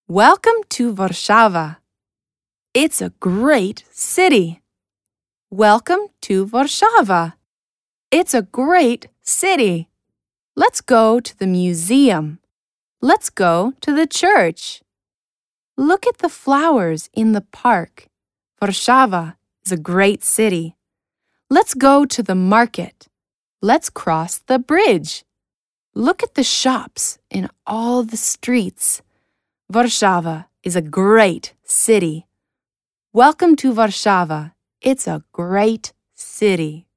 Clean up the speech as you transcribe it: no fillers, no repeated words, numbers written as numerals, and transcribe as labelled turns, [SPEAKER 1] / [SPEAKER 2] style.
[SPEAKER 1] Welcome to Warszawa. It's a great city. Welcome to Warszawa. It's a great city. Let's go to the museum. Let's go to the church. Look at the flowers in the park. Warszawa is a great city. Let's go to the market. Let's cross the bridge. Look at the shops in all the streets. Warszawa is a great city. Welcome to Warszawa. It's a great city.